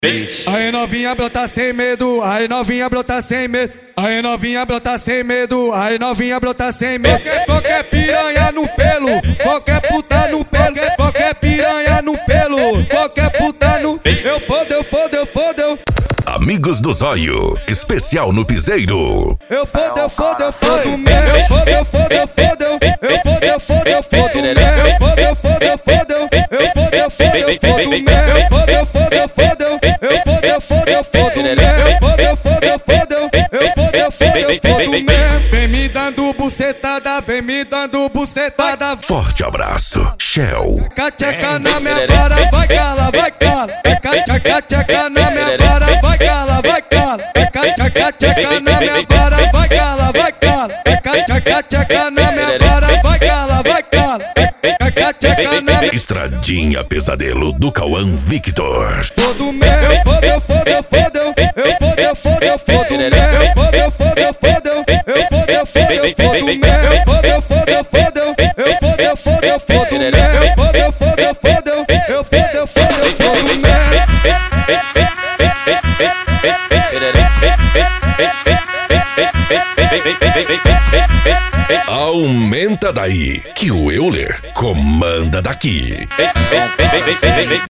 Aí novinha brota sem medo, aí novinha brota sem medo, aí novinha brota sem medo, aí novinha brota sem medo. Qualquer piranha no pelo, qualquer puta no pelo, qualquer piranha no pelo, qualquer puta no. Eu fodeu. Amigos do Zóio, especial no Piseiro. Eu fodo mesmo. Eu fodo mesmo. Eu fodo mesmo. Vem me dando bucetada, vem me dando bucetada. Forte abraço, Shell. Cateca na minha vara, vai cala. Cateca na minha vara, vai cala. Cateca na minha vara, vai cala. Cateca na minha vara, vai cala. Cateca na minha. Estradinha Pesadelo do Cauã Victor. Fodo mesmo, eu fodo mesmo. Eu fodo mesmo, eu fodo mesmo. Eu Aumenta daí, que o Euler comanda daqui.